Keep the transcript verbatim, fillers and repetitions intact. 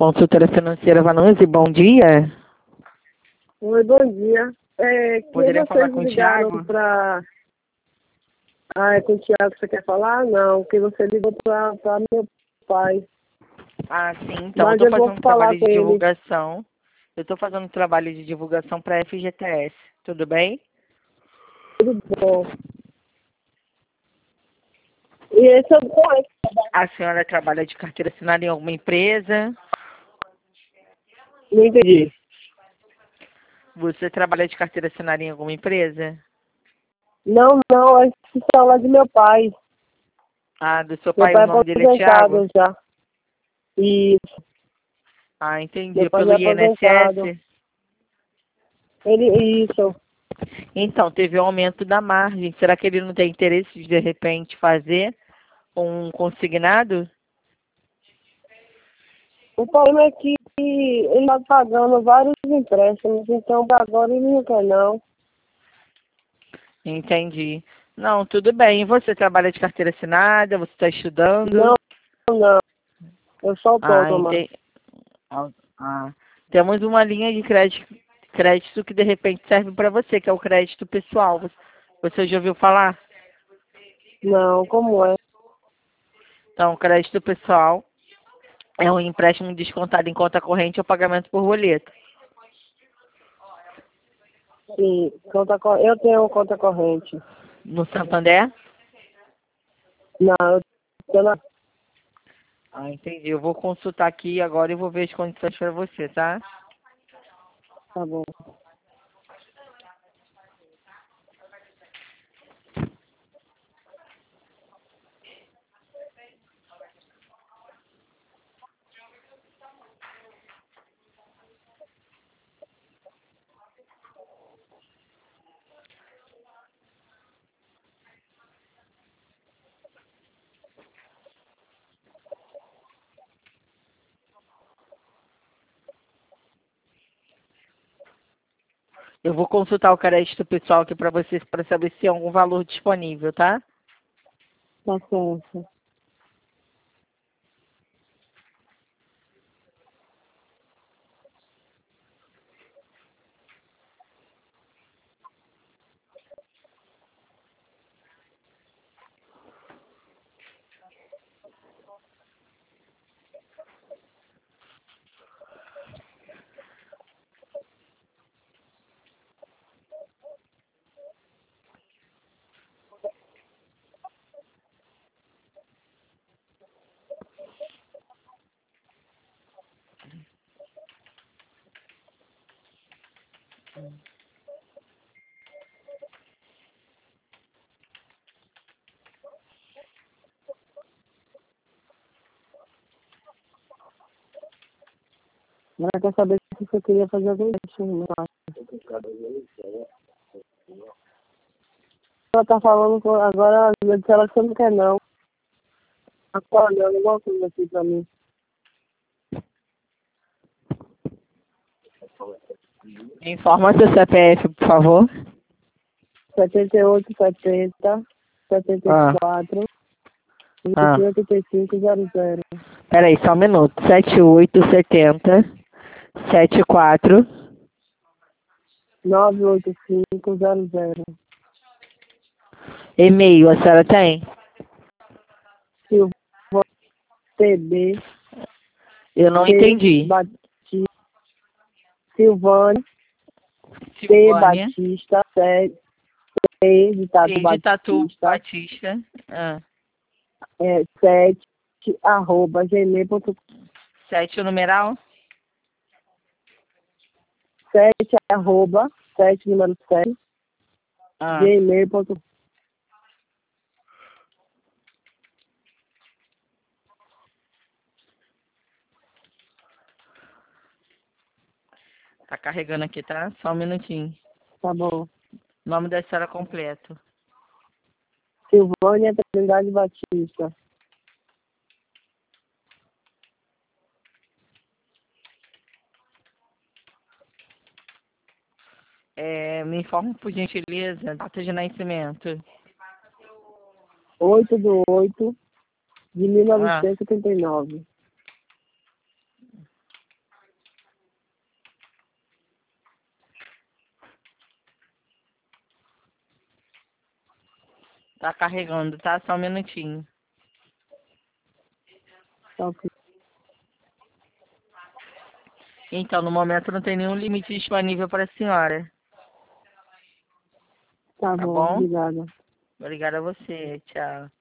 Consultora financeira Vanuse, bom dia. Oi, bom dia. É, que Poderia falar vocês com o ligaram Thiago? para... Ah, é com o Thiago que você quer falar? Não, que você ligou para meu pai. Ah, sim, então eu Mas estou eu vou fazendo um falar trabalho com de ele. divulgação. Eu estou fazendo um trabalho de divulgação para a F G T S, tudo bem? Tudo bom. E esse é o pai. A senhora trabalha de carteira assinada em alguma empresa? Não entendi. Você trabalha de carteira assinada em alguma empresa? Não, não, é esse celular de meu pai. Ah, do seu Meu pai, pai o é nome dele é Thiago? aposentado já. Isso, Ah, entendi. meu É pai já pelo é aposentado. I N S S? Ele, isso. Então, teve um aumento da margem. Será que ele não tem interesse de, de repente, fazer um consignado? O problema é que ele está pagando vários empréstimos, então agora ele não quer não. Entendi. Não, tudo bem. E você trabalha de carteira assinada? Você está estudando? Não, não. Eu sou Ah, autônoma. entendi. Ah, temos uma linha de crédito, crédito que de repente serve para você, que é o crédito pessoal. Você, você já ouviu falar? Não, como é? Então, crédito pessoal é um empréstimo descontado em conta corrente ou pagamento por boleto. Sim, conta, co- eu tenho conta corrente. No Santander? Não, eu tenho na... Ah, entendi. Eu vou consultar aqui agora e vou ver as condições para você, tá? Tá bom. Eu vou consultar o crédito pessoal aqui para vocês para saber se tem algum valor disponível, tá? Tá certo. Ela quer saber se você queria fazer algum empréstimo. Ela tá falando com... Agora, eu disse ela que você não quer não. Ela tá olhando igual coisa aqui pra mim. Informa seu C P F, por favor. setenta e oito, setenta, setenta e Ah, quatro, ah. oitenta e cinco, zero zero. Peraí, só um minuto. Sete oito setenta sete quatro. nove oito cinco, zero zero. E-mail, a senhora tem? Silva T B, Eu não T entendi. Batista, Silvânia, T Silvânia. Batista, T de Tatu T de Tatu Batista, Batista. Ah. é, sete, arroba, gmail ponto com. Sete o numeral? sete, arroba, sete, número sete, Ah. gmail ponto com. Tá carregando aqui, tá? Só um minutinho. Tá bom. Nome da senhora completo. Silvânia Trindade Batista. É, me informa, por gentileza, data de nascimento. oito do oito de mil Ah. novecentos e setenta e nove. Tá carregando, tá? Só um minutinho. Tá ok. Então, no momento não tem nenhum limite disponível para a senhora. Tá Tá bom, bom? obrigada. Obrigada a você. Tchau.